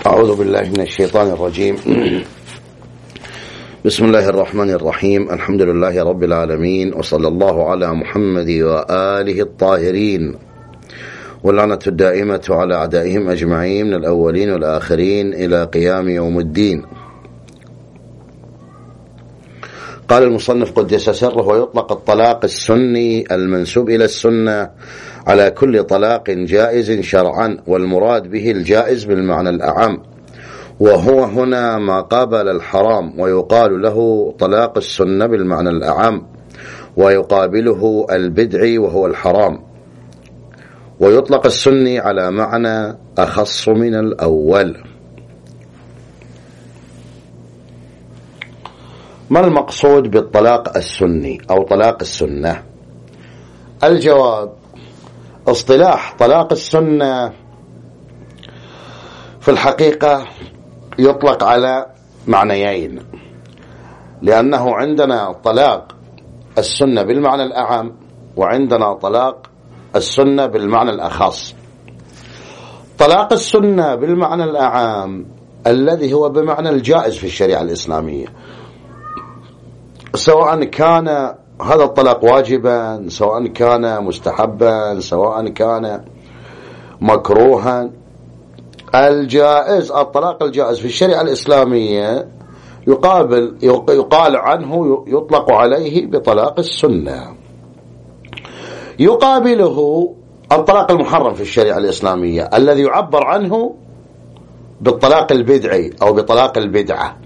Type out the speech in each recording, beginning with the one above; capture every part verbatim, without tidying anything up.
أعوذ بالله من الشيطان الرجيم. بسم الله الرحمن الرحيم. الحمد لله رب العالمين، وصلى الله على محمد وآله الطاهرين، واللعنة الدائمة على أعدائهم أجمعين من الأولين والآخرين إلى قيام يوم الدين. قال المصنف قدس سره: ويطلق الطلاق السني المنسوب إلى السنة على كل طلاق جائز شرعا، والمراد به الجائز بالمعنى الأعم، وهو هنا ما قابل الحرام، ويقال له طلاق السنة بالمعنى الأعم، ويقابله البدع وهو الحرام. ويطلق السني على معنى أخص من الأول. ما المقصود بالطلاق السني أو طلاق السنة؟ الجواب: اصطلاح طلاق السنة في الحقيقة يطلق على معنيين، لأنه عندنا طلاق السنة بالمعنى الأعم، وعندنا طلاق السنة بالمعنى الأخص. طلاق السنة بالمعنى الأعم الذي هو بمعنى الجائز في الشريعة الإسلامية، سواء كان هذا الطلاق واجبا، سواء كان مستحبا، سواء كان مكروها. الجائز، الطلاق الجائز في الشريعة الإسلامية يقابل يقال عنه يطلق عليه بطلاق السنة. يقابله الطلاق المحرم في الشريعة الإسلامية الذي يعبر عنه بالطلاق البدعي أو بطلاق البدعة.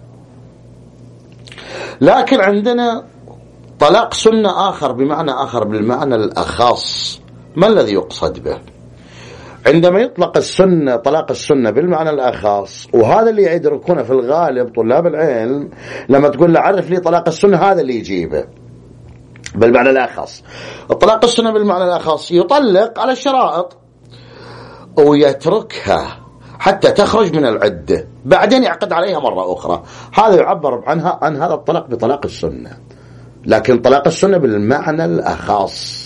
لكن عندنا طلاق سنة آخر بمعنى آخر بالمعنى الأخص. ما الذي يقصد به عندما يطلق السنة طلاق السنة بالمعنى الأخص؟ وهذا اللي يدركونه في الغالب طلاب العلم، لما تقول له عرف لي طلاق السنة هذا اللي يجيبه بالمعنى الأخص. الطلاق السنة بالمعنى الأخص يطلق على الشرائط ويتركها حتى تخرج من العدة، بعدين يعقد عليها مرة أخرى. هذا يعبر عنها عن هذا الطلاق بطلاق السنة. لكن طلاق السنة بالمعنى الأخص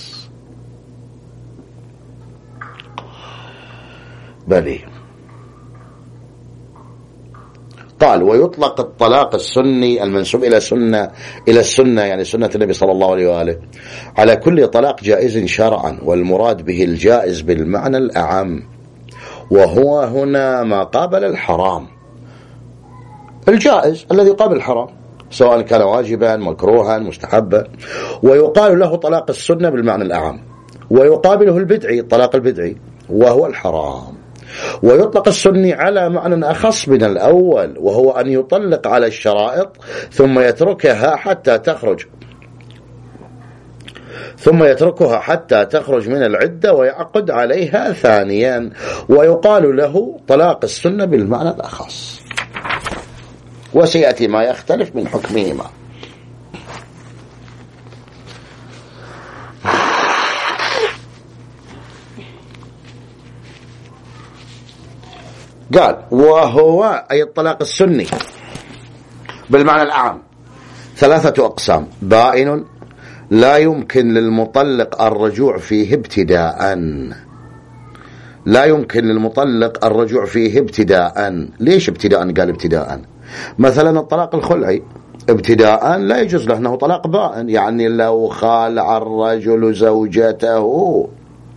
بلي. قال: ويطلق الطلاق السني المنسوب إلى سنة إلى السنة يعني سنة النبي صلى الله عليه وآله على كل طلاق جائز شرعا، والمراد به الجائز بالمعنى الأعم، وهو هنا ما قابل الحرام. الجائز الذي قابل الحرام سواء كان واجبا، مكروها، مستحبا. ويقال له طلاق السنة بالمعنى الأعم، ويقابله البدعي، الطلاق البدعي، وهو الحرام. ويطلق السني على معنى أخص من الأول، وهو أن يطلق على الشرائط ثم يتركها حتى تخرج ثم يتركها حتى تخرج من العدة ويعقد عليها ثانيا. ويقال له طلاق السنة بالمعنى الأخص، وسيأتي ما يختلف من حكمهما. قال: وهو أي الطلاق السني بالمعنى الأعم ثلاثة أقسام: بائن لا يمكن للمطلق الرجوع فيه ابتداء. لا يمكن للمطلق الرجوع فيه ابتداء. ليش ابتداء؟ قال ابتداء. مثلا الطلاق الخلعي ابتداء لا يجوز له، أنه طلاق بائن، يعني لو خالع الرجل زوجته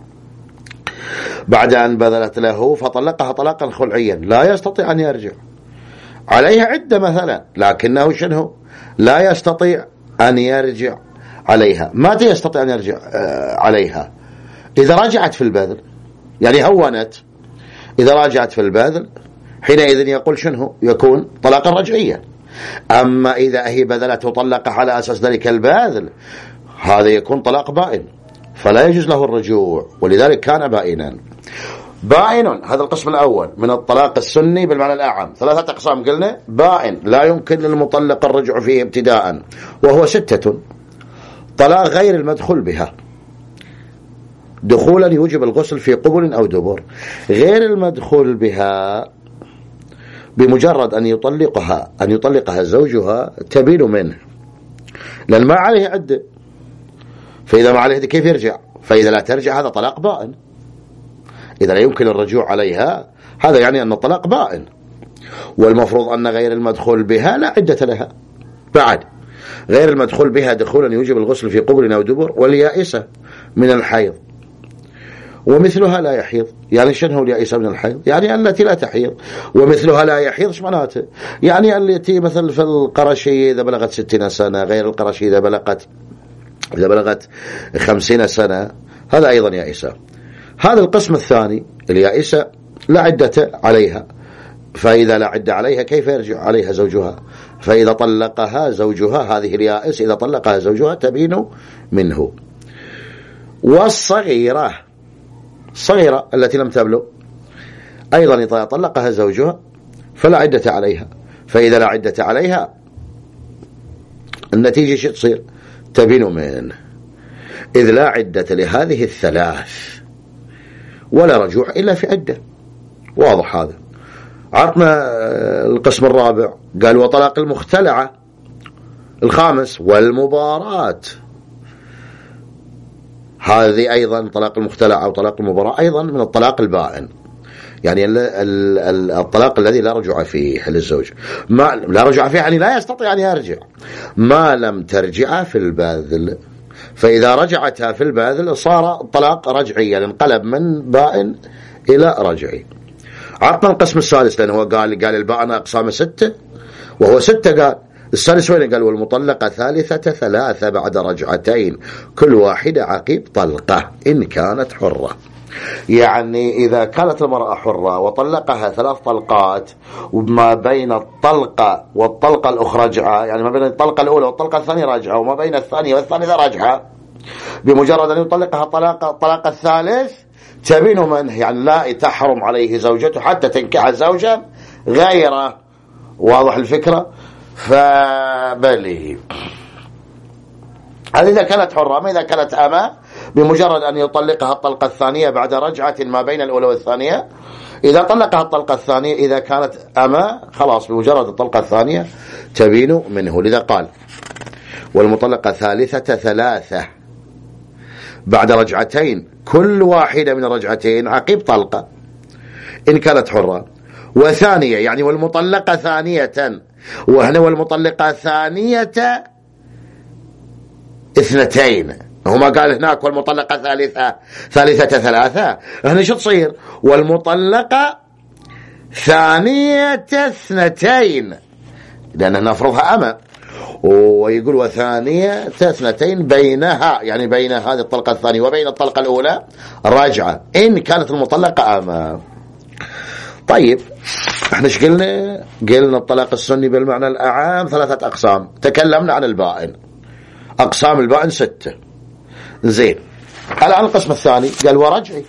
بعد أن بذلت له فطلقها طلاقا خلعيا لا يستطيع أن يرجع عليها عدة مثلا، لكنه شنو؟ لا يستطيع أن يرجع عليها. متى يستطيع أن يرجع عليها؟ إذا رجعت في البذل، يعني هونت. إذا راجعت في البذل حينئذ يقول شنو؟ يكون طلاقا رجعيا. أما إذا هي بذلت وطلقها على أساس ذلك البذل، هذا يكون طلاق بائن، فلا يجوز له الرجوع، ولذلك كان بائنا. بائن هذا القسم الأول من الطلاق السني بالمعنى الأعم. ثلاثة أقسام قلنا: بائن لا يمكن للمطلق الرجوع فيه ابتداء، وهو ستة: طلاق غير المدخول بها، دخولا يوجب الغسل في قبل أو دبر. غير المدخول بها بمجرد أن يطلقها أن يطلقها زوجها تبين منه، لأن ما عليه عدة، فإذا ما عليه كيف يرجع؟ فإذا لا ترجع هذا طلاق بائن. إذا لا يمكن الرجوع عليها هذا يعني أن الطلاق بائن. والمفروض أن غير المدخول بها لا عدة لها. بعد غير المدخول بها دخولا يوجب الغسل في قبل أو دبر، واليائسة من الحيض ومثلها لا يحيض. يعني شنو اليائسة من الحيض؟ يعني التي لا تحيض. ومثلها لا يحيض ايش معناته؟ يعني التي مثل في القرشية إذا بلغت ستين سنة، غير القرشية إذا بلغت إذا بلغت خمسين سنة، هذا أيضا يائسة. هذا القسم الثاني اليائسة لا عدة عليها، فإذا لا عدة عليها كيف يرجع عليها زوجها؟ فإذا طلقها زوجها، هذه اليائس إذا طلقها زوجها تبين منه. والصغيرة الصغيرة التي لم تبلغ أيضا إذا طلقها زوجها فلا عدة عليها، فإذا لا عدة عليها النتيجة شو تصير؟ تبين منه، إذ لا عدة لهذه الثلاث ولا رجوع إلا في عدة. واضح هذا. عطنا القسم الرابع، قال وطلاق المختلعة. الخامس والمباراة، هذه أيضا طلاق المختلعة أو طلاق المباراة أيضا من الطلاق البائن، يعني الطلاق الذي لا رجوع فيه للزوج. ما لا رجوع فيه يعني لا يستطيع أن يرجع ما لم ترجع في الباذل، فإذا رجعتها في الباذل صار الطلاق رجعيا، انقلب من بائن إلى رجعي. عطنا القسم السادس، لأنه هو قال قال البائن أقسام ستة وهو ستة. قال السادس وين؟ قال والمطلقة ثالثة ثلاثة بعد رجعتين كل واحدة عقيب طلقة إن كانت حرة. يعني إذا كانت المرأة حرة وطلقها ثلاث طلقات وما بين الطلقة والطلقة الأخرى رجعة، يعني ما بين الطلقة الأولى والطلقة الثانية رجعة وما بين الثانية والثالثة رجعة، بمجرد أن يطلقها طلاق الطلاق الثالث تبين منه، يعني لا تحرم عليه زوجته حتى تنكح زوجا غيره. واضح الفكرة؟ فبلي هذه إذا كانت حرة. ما إذا كانت أما بمجرد أن يطلقها الطلقة الثانية بعد رجعة ما بين الأولى والثانية، إذا طلقها الطلقة الثانية إذا كانت أما خلاص بمجرد الطلقة الثانية تبين منه. لذا قال والمطلقة ثالثة ثلاثة بعد رجعتين كل واحدة من الرجعتين عقيب طلقة إن كانت حرة. وثانية يعني والمطلقة ثانية، وهنا والمطلقة ثانية اثنتين، هما قال هناك والمطلقة ثالثة ثالثة ثلاثة، هنا شو تصير؟ والمطلقة ثانية اثنتين، لأن نفرضها أما، ويقول وثانية اثنتين بينها، يعني بين هذه الطلقة الثانية وبين الطلقة الأولى رجعة إن كانت المطلقة أما. طيب احنا ايش قلنا؟ قلنا الطلاق السني بالمعنى الأعام ثلاثة أقسام، تكلمنا عن البائن، أقسام البائن ستة. زين، الآن القسم الثاني قال ورجعي،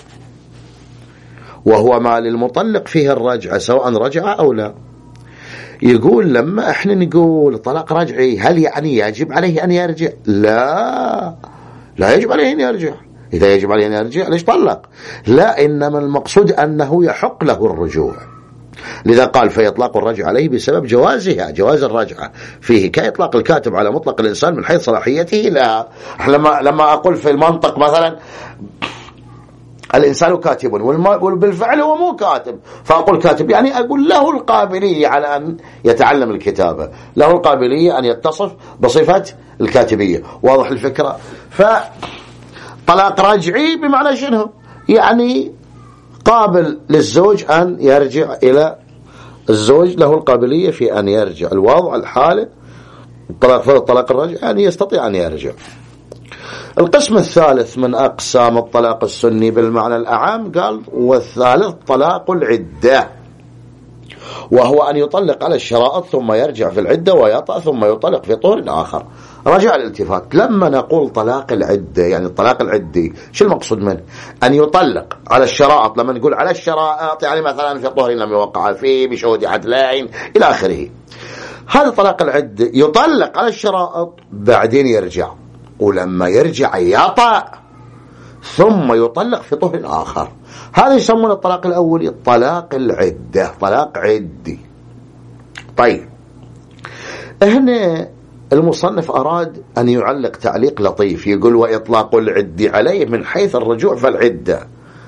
وهو ما للمطلق فيه الرجعة سواء رجع أو لا. يقول لما احنا نقول طلاق رجعي هل يعني يجب عليه أن يرجع؟ لا، لا يجب عليه أن يرجع. إذا يجب عليه أن يرجع ليش طلق؟ لا، إنما المقصود أنه يحق له الرجوع. لذا قال فيطلق الرجع عليه بسبب جوازها، جواز الرجعة فيه كإطلاق الكاتب على مطلق الإنسان من حيث صلاحيته. لا، لما لما أقول في المنطق مثلا الإنسان كاتب وبالفعل هو مو كاتب، فأقول كاتب يعني أقول له القابلية على أن يتعلم الكتابة، له القابلية أن يتصف بصفة الكاتبية. واضح الفكرة؟ فطلاق رجعي بمعنى شنو؟ يعني قابل للزوج أن يرجع إلى الزوج، له القابلية في أن يرجع. الوضع الحالة الطلاق الطلاق الرجعي يعني يستطيع أن يرجع. القسم الثالث من أقسام الطلاق السني بالمعنى الأعام قال والثالث طلاق العدة، وهو أن يطلق على الشرائط ثم يرجع في العدة ويطأ ثم يطلق في طهر آخر. رجع الالتفات، لما نقول طلاق العدة يعني الطلاق العدي شو المقصود منه؟ أن يطلق على الشرائط. لما نقول على الشرائط يعني مثلا في طهر لم يوقع فيه بشهود عدلين إلى آخره. هذا طلاق العدة يطلق على الشرائط بعدين يرجع، ولما يرجع يطأ ثم يطلق في طهر آخر. هذا يسمونه الطلاق الأول الطلاق العدة، طلاق عدي. طيب هنا المصنف أراد أن يعلق تعليق لطيف، يقول وإطلاق العد عليه من حيث الرجوع فالعدة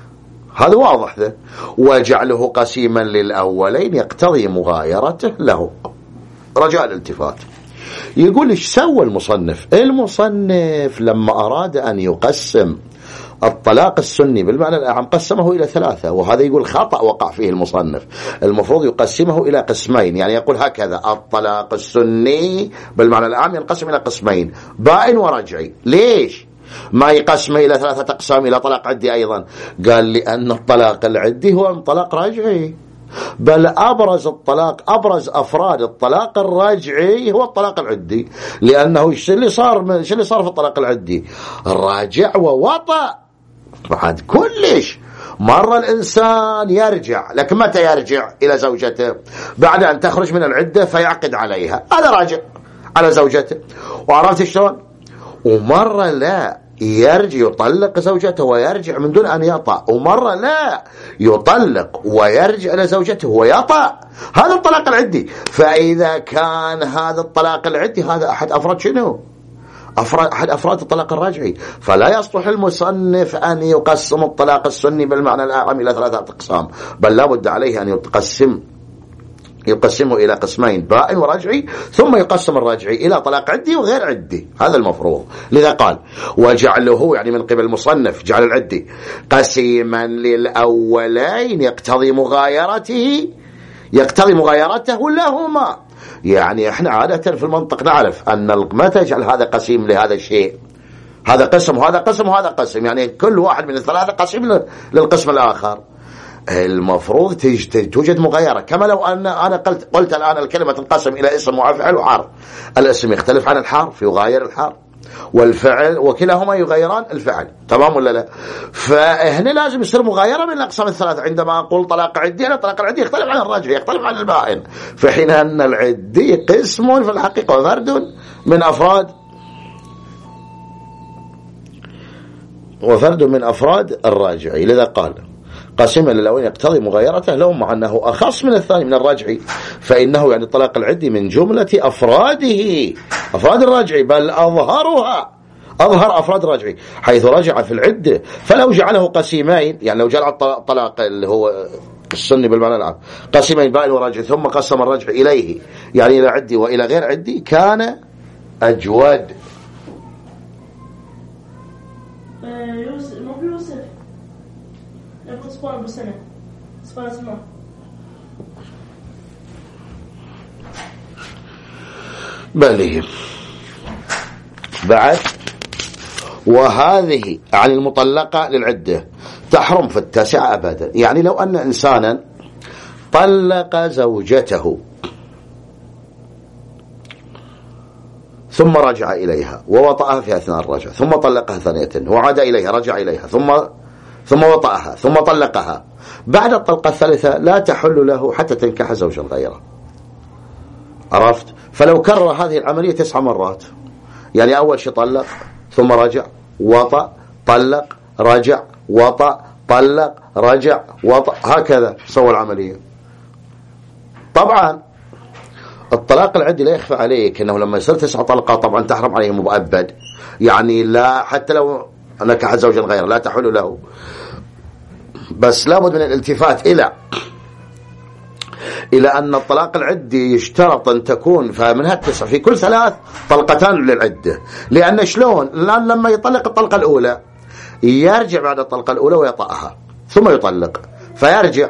هذا واضح ذا. وجعله قسيما للأولين يقتضي مغايرته له. رجاء الالتفات، يقول ايش سوى المصنف؟ المصنف لما أراد أن يقسم الطلاق السني بالمعنى الأعم قسمه إلى ثلاثة، وهذا يقول خطأ وقع فيه المصنف. المفروض يقسمه إلى قسمين، يعني يقول هكذا: الطلاق السني بالمعنى الأعم ينقسم إلى قسمين، بائن ورجعي. ليش ما يقسمه إلى ثلاثة أقسام إلى طلاق عدي أيضا؟ قال لأن الطلاق العدي هو طلاق رجعي، بل أبرز الطلاق أبرز أفراد الطلاق الراجعي هو الطلاق العدي، لأنه ايش اللي صار من ايش اللي صار في الطلاق العدي؟ راجع ووطأ بعد كلش. مرة الإنسان يرجع، لكن متى يرجع إلى زوجته؟ بعد أن تخرج من العدة فيعقد عليها، هذا راجع على زوجته. وعرفت شلون؟ ومرة لا يرجع يطلق زوجته ويرجع من دون أن يطأ، ومرة لا يطلق ويرجع إلى زوجته ويطأ، هذا الطلاق العدي. فإذا كان هذا الطلاق العدي هذا أحد أفراد شنو؟ أفراد أحد أفراد الطلاق الراجعي، فلا يصلح المصنف أن يقسم الطلاق السني بالمعنى الأعم إلى ثلاثة أقسام، بل لا بد عليه أن يقسم يقسمه إلى قسمين، بائن ورجعي، ثم يقسم الراجعي إلى طلاق عدي وغير عدي. هذا المفروض. لذا قال: وجعله، يعني من قبل المصنف جعل العدي قسيما للأولين يقتضي مغايرته يقتضي مغايرته لهما. يعني احنا عادة في المنطق نعرف أن متى يجعل هذا قسيم لهذا الشيء، هذا قسم وهذا قسم وهذا قسم، يعني كل واحد من الثلاثة قسيم للقسم الآخر. المفروض توجد مغايرة، كما لو أن أنا قلت, قلت الآن الكلمة تنقسم إلى اسم وفعل وحرف. الاسم يختلف عن الحرف، يغاير الحرف، والفعل وكلاهما يغيران الفعل، تمام ولا لا؟ فهنا لازم يصير مغايرة من الأقسام الثلاثة. عندما أقول طلاق عدي، أنا طلاق العدي يختلف عن الراجعي، يختلف عن البائن، في حين أن العدي قسم في الحقيقة وفرد من أفراد وفرد من أفراد الراجعي. لذا قال: قسما للأولين يقتضي مغايرته لهم، مع أنه أخص من الثاني من الراجعي، فإنه يعني الطلاق العدي من جملة أفراده أفراد الراجعي، بل أظهرها أظهر أفراد الراجعي، حيث رجع في العدة. فلو جعله قسيمين، يعني لو جعل الطلاق اللي هو السني بالمعنى العام قسيمين بائن وراجع، ثم قسم الرجع إليه يعني إلى عدي وإلى غير عدي، كان أجود. بل بعد: وهذه عن المطلقة للعدة تحرم في التاسعة أبدا. يعني لو أن إنسانا طلق زوجته ثم رجع إليها ووطأها في أثناء الرجع، ثم طلقها ثانية وعاد إليها، رجع إليها، ثم ثم وطأها، ثم طلقها، بعد الطلقة الثالثة لا تحل له حتى تنكح زوجا غيره. عرفت؟ فلو كرر هذه العملية تسع مرات، يعني أول شيء طلق، ثم رجع، وطأ، طلق، رجع، وطأ، طلق، رجع، وطأ، هكذا سوى العملية. طبعا الطلاق العدي لا يخفى عليك أنه لما يصير تسع طلقات طبعا تحرم عليه مؤبد، يعني لا حتى لو نكح زوجا غيره لا تحل له. بس لابد من الالتفات إلى إلى أن الطلاق العدي يشترط أن تكون فمن هالتسع في كل ثلاث طلقتان للعدة. لأن شلون؟ لأن لما يطلق الطلقة الأولى يرجع بعد الطلقة الأولى ويطأها، ثم يطلق، فيرجع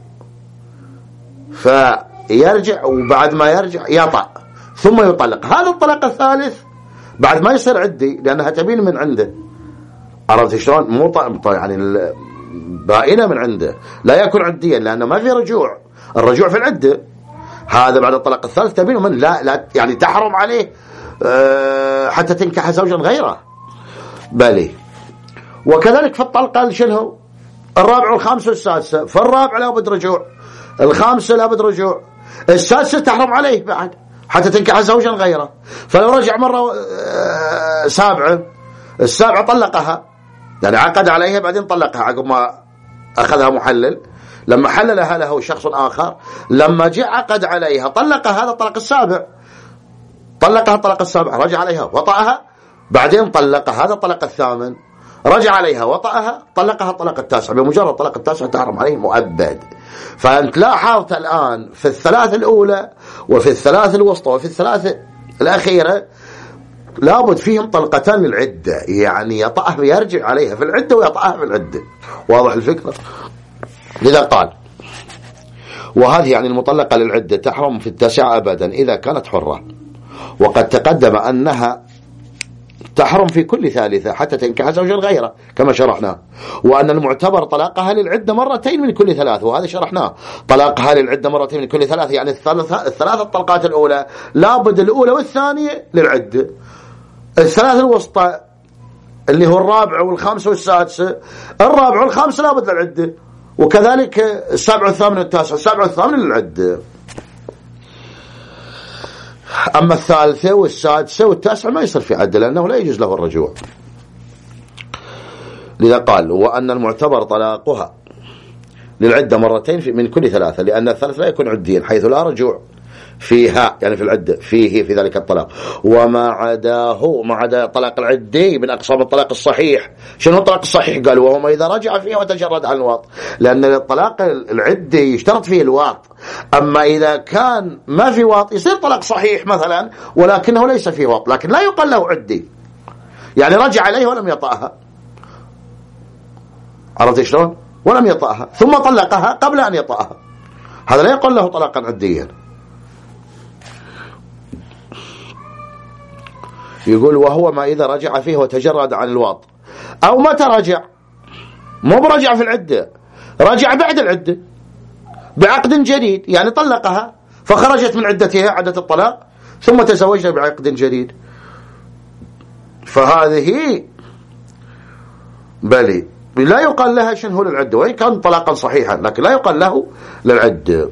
فيرجع وبعد ما يرجع يطأ، ثم يطلق. هذا الطلاق الثالث بعد ما يصير عدي، لأنها تبين من عنده. عرفت شلون؟ مو طا يعني بائنة من عنده، لا يكون عديا لأنه ما في رجوع، الرجوع في العدة. هذا بعد الطلاق الثالث تبين من لا, لا يعني تحرم عليه أه حتى تنكح زوجا غيره. بلي. وكذلك في الطلقة شنو؟ الرابع والخامسة والسادسة. فالرابع لابد رجوع، الخامسة لابد رجوع، السادسة تحرم عليه بعد حتى تنكح زوجا غيره. فلو رجع مرة أه سابعة، السابعة طلقها، يعني عقد عليها بعدين طلقها عقب ما أخذها محلل، لما حللها له شخص آخر، لما جاء عقد عليها طلقها، هذا الطلق السابع، طلقها الطلق السابع، رجع عليها وطأها، بعدين طلقها، هذا الطلق الثامن. رجع عليها وطأها طلقها الطلاق التاسع، بمجرد طلاق التاسع تحرم عليه مؤبد. فأنت لاحظت الآن في الثلاث الأولى وفي الثلاث الوسطى وفي الثلاث الأخيرة لابد فيهم طلقتان للعدة، يعني يطأها ويرجع عليها في العدة ويطأها في العدة. واضح الفكرة؟ لذا قال وهذه يعني المطلقة للعدة تحرم في التاسعة أبدا إذا كانت حرة، وقد تقدم أنها تحرم في كل ثالثة حتى تنكح زوجا غيره كما شرحناه، وأن المعتبر طلاقها للعدة مرتين من كل ثلاث، وهذا شرحناه. طلاقها للعدة مرتين من كل ثلاث يعني الثلاث الثلاثة الطلقات الأولى لابد الأولى والثانية للعدة، الثلاث الوسطى اللي هو الرابع والخامسة والسادسة، الرابع والخامسة لابد للعدة، وكذلك السابع والثامن والتاسع، السابع والثامن للعدة. أما الثالثة والسادسة والتاسعة ما يصير في عدة لأنه لا يجوز له الرجوع. لذا قال وأن المعتبر طلاقها للعدة مرتين من كل ثلاثة، لأن الثالث لا يكون عديا حيث لا رجوع فيها، يعني في العدة فيه في ذلك الطلاق. وما عداه ما عدا طلاق العدي من أقسام الطلاق الصحيح. شنو الطلاق الصحيح؟ قال وهو ما إذا رجع فيه وتجرد عن الواط، لأن الطلاق العدي يشترط فيه الواط. أما إذا كان ما في واط يصير طلاق صحيح مثلا ولكنه ليس فيه واط، لكن لا يقال له عدي، يعني رجع عليه ولم يطأها. عرفت شلون؟ ولم يطأها ثم طلقها قبل أن يطأها، هذا لا يقال له طلاقا عديا. يقول وهو ما إذا رجع فيه وتجرد عن الواط. أو متى رجع؟ مو برجع في العدة، رجع بعد العدة بعقد جديد، يعني طلقها فخرجت من عدتها عدة الطلاق ثم تزوجها بعقد جديد، فهذه بلي لا يقال لها شنو للعدة، وإن كان طلاقا صحيحا لكن لا يقال له للعدة.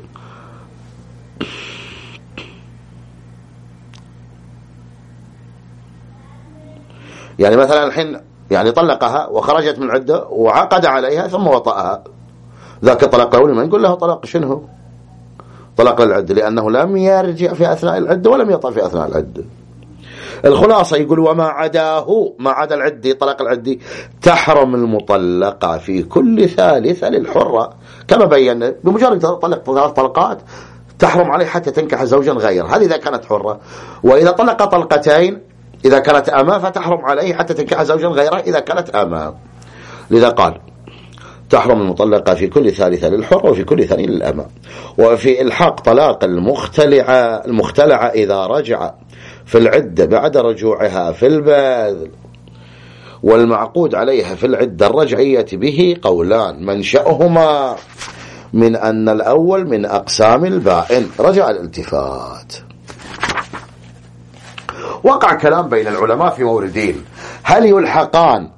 يعني مثلا الحين يعني طلقها وخرجت من العدة وعقد عليها ثم وطأها، ذاك الطلاق الأول ما نقول له طلاق شنو طلاق العدة، لأنه لم يرجع في أثناء العدة ولم يطأ في أثناء العدة. الخلاصة يقول وما عداه ما عدا العدي طلاق العدي تحرم المطلقة في كل ثالثة للحرة كما بينا، بمجرد طلق ثلاث طلقات تحرم عليه حتى تنكح زوجا غير، هذه إذا كانت حرة. وإذا طلق طلقتين إذا كانت أمة فتحرم عليه حتى تنكح زوجا غيره إذا كانت أمة. لذا قال تحرم المطلقة في كل ثالثة للحر وفي كل ثانية للأمة. وفي الحق طلاق المختلعة المختلعة إذا رجع في العدة بعد رجوعها في الباذل والمعقود عليها في العدة الرجعية به قولان منشأهما من أن الأول من أقسام البائن رجع الالتفات. وقع كلام بين العلماء في موردين، هل يلحقان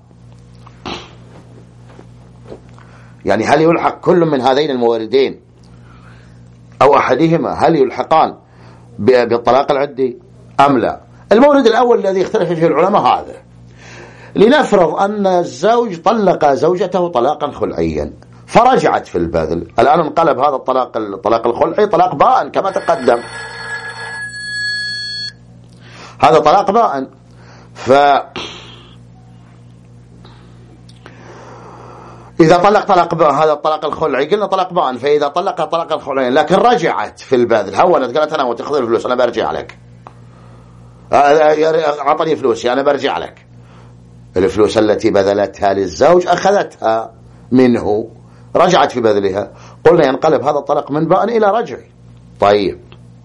يعني هل يلحق كل من هذين الموردين أو أحدهما، هل يلحقان بالطلاق العدي أم لا؟ المورد الأول الذي يختلف فيه العلماء هذا، لنفرض أن الزوج طلق زوجته طلاقا خلعيا فرجعت في البذل، الآن انقلب هذا الطلاق الطلاق الخلعي طلاق بائن كما تقدم، هذا طلاق بائن. ف إذا طلق طلاق بائن هذا الطلاق الخلعي قلنا طلاق بائن، فإذا طلق طلاق الخلعي لكن رجعت في البذل هونت قالت أنا وتأخذ الفلوس أنا برجع لك، أعطني فلوسي أنا برجع لك، الفلوس التي بذلتها للزوج أخذتها منه رجعت في بذلها، قلنا ينقلب هذا الطلاق من بائن إلى رجعي. طيب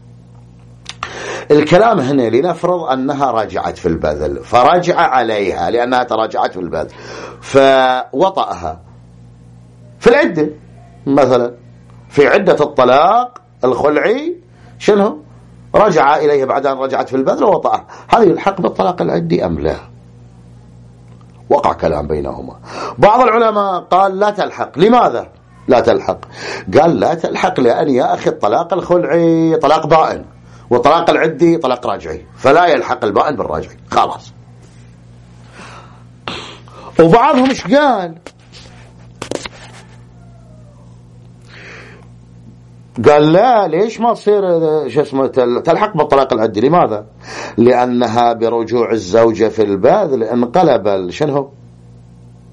الكلام هنا لنفرض أنها رجعت في البذل فرجع عليها لأنها تراجعت في البذل فوطأها في العدة مثلا في عدة الطلاق الخلعي شنو رجع إليها بعد أن رجعت في البذل ووطأها، هذا يلحق بالطلاق العدي أم لا؟ وقع كلام بينهما. بعض العلماء قال لا تلحق. لماذا لا تلحق؟ قال لا تلحق لأن يا أخي الطلاق الخلعي طلاق بائن وطلاق العدي طلاق راجعي، فلا يلحق البائن بالراجعي خلاص. وبعضهم ايش قال؟ قال لا ليش ما تصير شو اسمه تلحق بالطلاق العدي؟ لماذا؟ لأنها برجوع الزوجة في الباذل انقلب شنو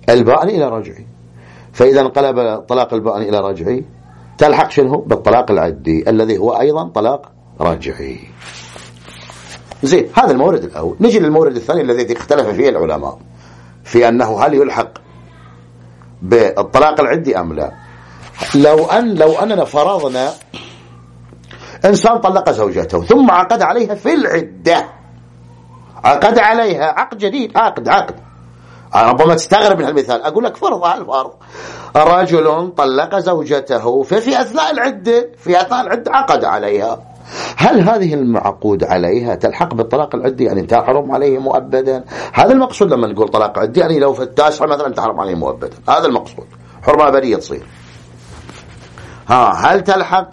البائن إلى رجعي، فإذا انقلب طلاق البائن إلى رجعي تلحق شنو بالطلاق العدي الذي هو أيضا طلاق رجعي. زين، هذا المورد الأول. نجي للمورد الثاني الذي اختلف فيه العلماء في أنه هل يلحق بالطلاق العدي أم لا. لو أن لو أننا فرضنا إنسان طلق زوجته ثم عقد عليها في العدة، عقد عليها عقد جديد، عقد عقد ربما تستغرب من المثال، أقول لك فرض على الفرض، رجل طلق زوجته ففي أثناء العدة في أثناء العدة عقد عليها، هل هذه المعقود عليها تلحق بالطلاق العدي يعني تحرم عليه مؤبدا؟ هذا المقصود لما نقول طلاق عدي، يعني لو في التاسعة مثلا تحرم عليه مؤبدا، هذا المقصود، حرمة أبدية تصير. ها هل تلحق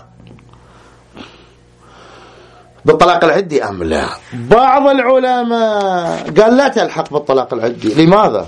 بالطلاق العدي أم لا؟ بعض العلماء قال لا تلحق بالطلاق العدي. لماذا؟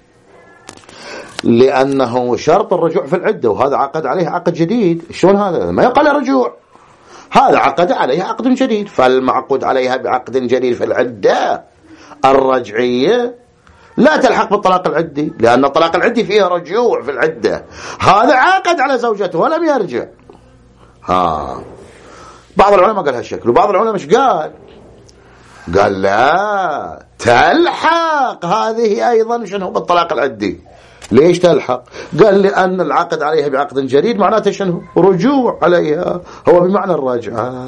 لأنه شرط الرجوع في العدة، وهذا عقد عليه عقد جديد. شلون هذا؟ ما يقال رجوع، هذا عقد عليها عقد جديد، فالمعقود عليها بعقد جديد في العدة الرجعية لا تلحق بالطلاق العدي، لأن الطلاق العدي فيه رجوع في العدة، هذا عقد على زوجته ولم يرجع. ها بعض العلماء قال هالشكل، وبعض العلماء مش قال قال لا تلحق هذه أيضا شنو بالطلاق العدي. ليش تلحق؟ قال لأن العقد عليها بعقد جديد معناته شنو؟ رجوع عليها، هو بمعنى الرجعة.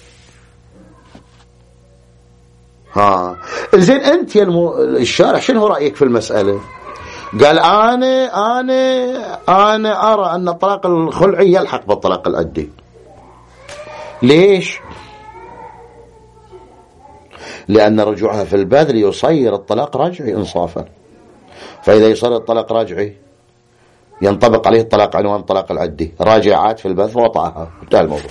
ها زين، أنت يا المو... الشارع شنو رأيك في المسألة؟ قال أنا أنا أنا أرى أن الطلاق الخلعي يلحق بالطلاق العدي. ليش؟ لأن رجوعها في البذل يصير الطلاق رجعي إنصافا، فإذا يصير الطلاق رجعي ينطبق عليه الطلاق عنوان الطلاق العدي، راجعات في البذل وطأها، انتهى الموضوع.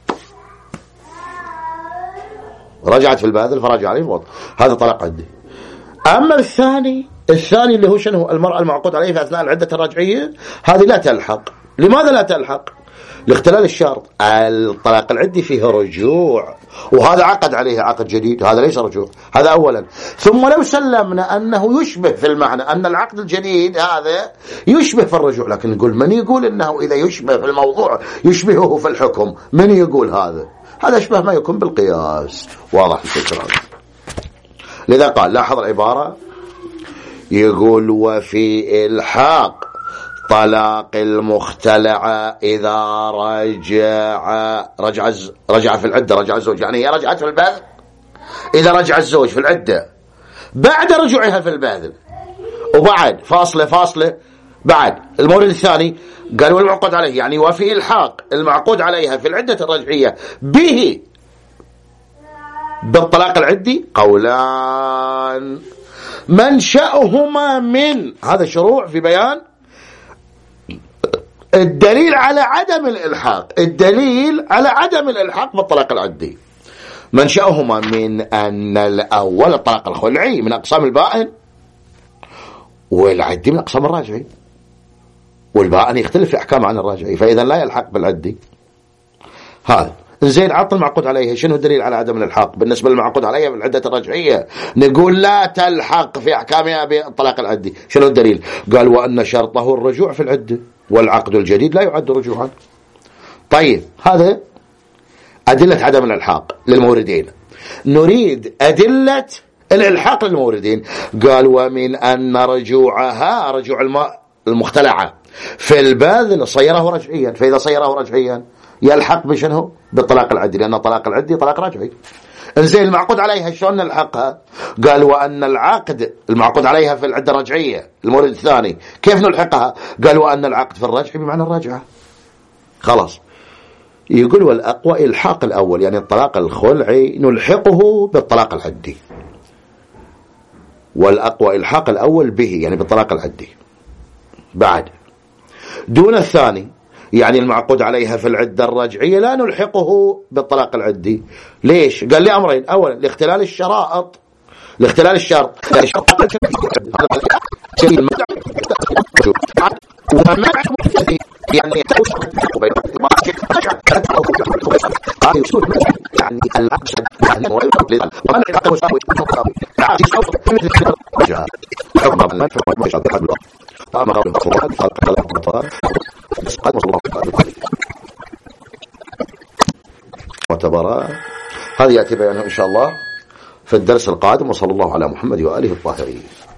رجعت في البذل فراجع عليه وطأ، هذا طلاق عدي. أما الثاني الثاني اللي هو شنو؟ المرأة المعقود عليه في أثناء العدة الرجعية، هذه لا تلحق. لماذا لا تلحق؟ لاختلال الشرط، الطلاق العدي فيه رجوع، وهذا عقد عليه عقد جديد، هذا ليس رجوع، هذا أولا. ثم لو سلمنا أنه يشبه في المعنى، أن العقد الجديد هذا يشبه في الرجوع، لكن نقول من يقول أنه إذا يشبه في الموضوع يشبهه في الحكم؟ من يقول هذا؟ هذا أشبه ما يكون بالقياس. واضح الفكرة. لذا قال لاحظ العبارة، يقول وفي إلحاق طلاق المختلعة إذا رجع رجع رجع في العدة، رجع الزوج، يعني هي رجعت في البذل. إذا رجع الزوج في العدة بعد رجوعها في البذل، وبعد فاصلة فاصلة بعد المورد الثاني قالوا المعقود عليه، يعني وفي إلحاق المعقود عليها في العدة الرجعية به بالطلاق العدي قولان منشأهما من، هذا شروع في بيان الدليل على عدم الإلحاق، الدليل على عدم الإلحاق بالطلاق العدي. منشأهما من أن الأول الطلاق الخلعي من أقسام البائن، والعدي من أقسام الراجعي، والبائن يختلف في أحكام عن الراجعي، فإذا لا يلحق بالعدي. هذا زين. عطل المعقود عليه، شنو الدليل على عدم الإلحاق بالنسبة للمعقود عليه بالعدة الرجعية؟ نقول لا تلحق في أحكامها بالطلاق العدي. شنو الدليل؟ قال وأن شرطه الرجوع في العدة، والعقد الجديد لا يعد رجوعا. طيب هذا أدلة عدم الإلحاق للموردين. نريد أدلة الإلحاق للموردين. قال ومن أن رجوعها، رجوع الماء المختلعة في الباذل صيره رجعيا، فإذا صيره رجعيا يلحق بشنه؟ بالطلاق العدي، لأن الطلاق العدي طلاق رجعي. انزين المعقود عليها شلون نلحقها؟ قال وأن العقد المعقود عليها في العدة الرجعية المورد الثاني كيف نلحقها؟ قال وأن العقد في الرجع بمعنى الرجعة. خلاص. يقول والأقوى إلحاق الأول، يعني الطلاق الخلعي نلحقه بالطلاق العدي، والأقوى إلحاق الأول به يعني بالطلاق العدي بعد دون الثاني، يعني المعقود عليها في العدة الرجعية لا نلحقه بالطلاق العدي. ليش؟ قال لي أمرين، أولا لاختلال الشرائط، لاختلال الشرط، يعني شرط يعني معتبرات هذه يأتي بيانها إن شاء الله في الدرس القادم، وصلى الله على محمد وآله الطاهرين.